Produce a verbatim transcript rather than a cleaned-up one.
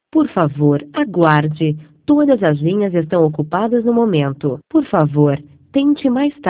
Por favor, aguarde. Todas as linhas estão ocupadas no momento. Por favor, tente mais tarde.